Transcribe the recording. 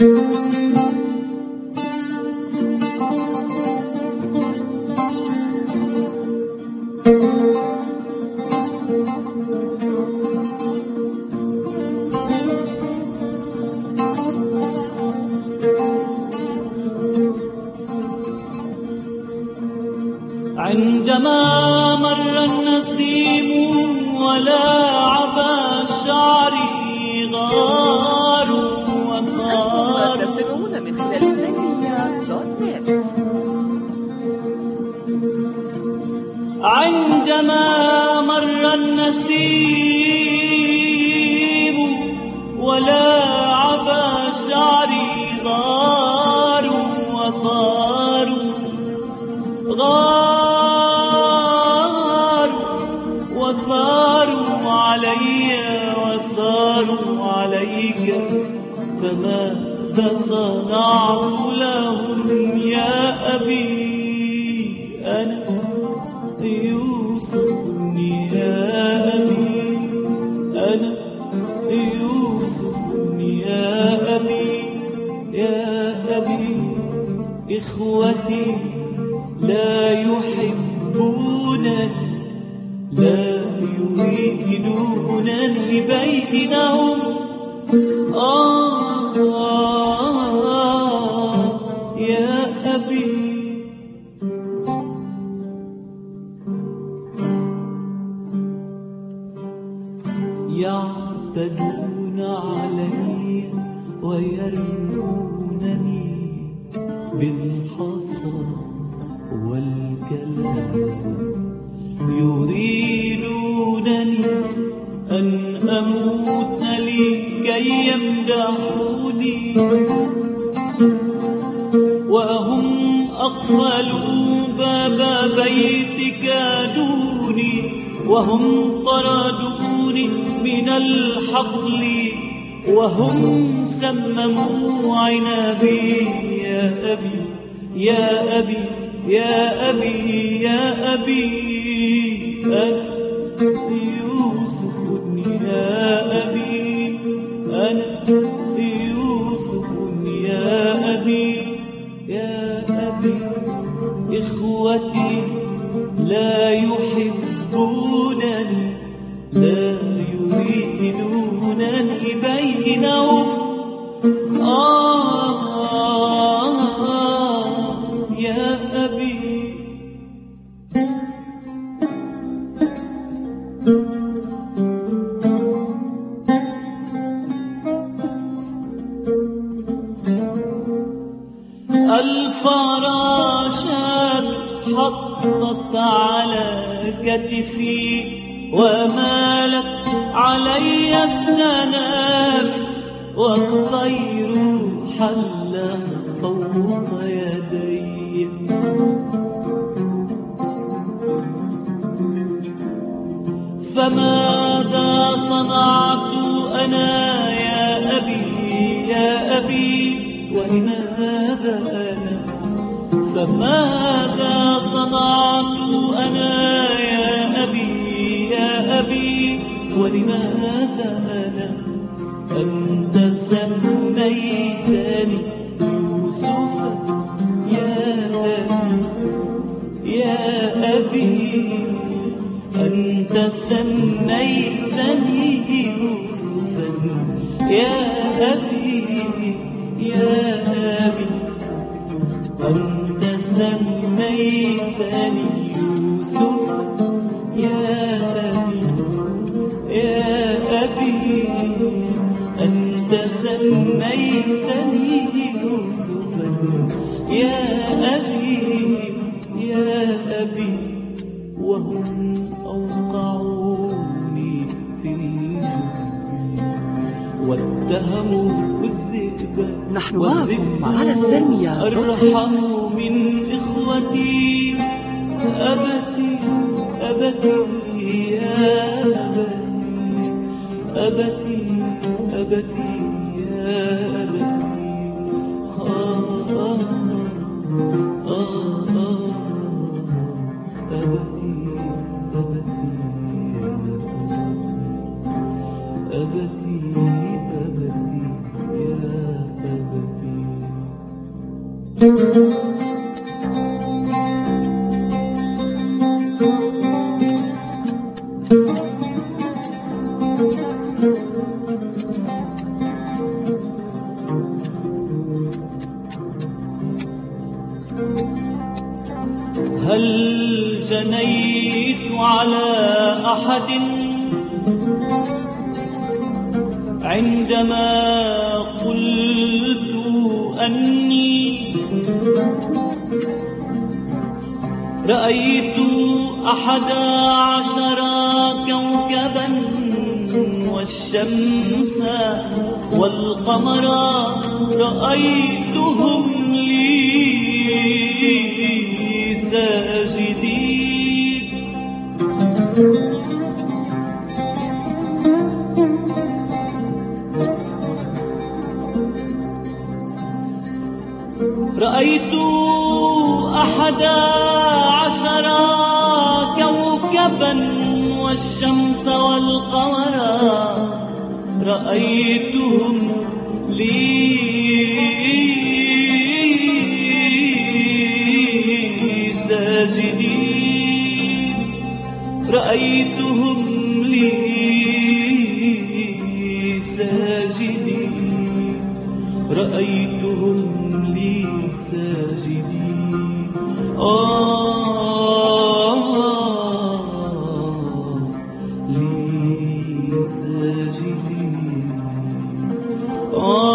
عندما مر النسيم ولاعب شعري غار وثار. تستمعون من خلال سلمية.net. عندما مر النسيم ولاعب شعري غار وثار. وثاروا علي وثاروا عليك، فماذا صنعت لهم يا أبي؟ أنا يوسف يا أبي، أنا يوسف يا أبي، يا أبي. إخوتي لا يحبونني، لا يريدونني بينهم. يا أبي. يعتدون علي ويرمونني بالحصى والكلام، يريدونني أن أموت لكي يمدحوني، وهم أقفلوا باب بيتك دوني، وهم طردوني من الحقل، وهم سمموا عنبي. يا أبي يا أبي يا أبي يا أبي، أنا يوسف يا أبي، أنا يوسف يا أبي، يا أبي. إخوتي لا يحبونني، لا يريدونني بينهم. يا أبي. الفراشات حطت على كتفي ومالت علي السنام، والطير حل فوق يدي. فماذا صنعت أنا يا أبي يا أبي، ولماذا أنا؟ فماذا صنعت أنا يا أبي يا أبي، ولماذا أنا؟ أنت سميتني يوسف يا أبي يا أبي، أنت سميتني يوسفا يا أبي يا أبي، أنت سميتني يوسفا يا أبي يا أبي، أنت سميتني يوسفا يا أبي يا أبي. وهم أوقعوني في الجحيم واتهموا الذئب، نحن معكم على السلمية. أرحم من إخوتي. أبتي أبتي يا أبتي، أبتي أبتي يا أبتي. أبتي أبتي أبتي أبتي يا أبتي. هل جنيت على أحد عندما قلت أني رأيت 11 كوكبا والشمس والقمر رأيتهم لي ساجدين رأيت 11 كوكبا والشمس والقمر رأيتهم لي ساجدين رأيتهم لي ساجدين رأيتهم لي ساجدين لي ساجدين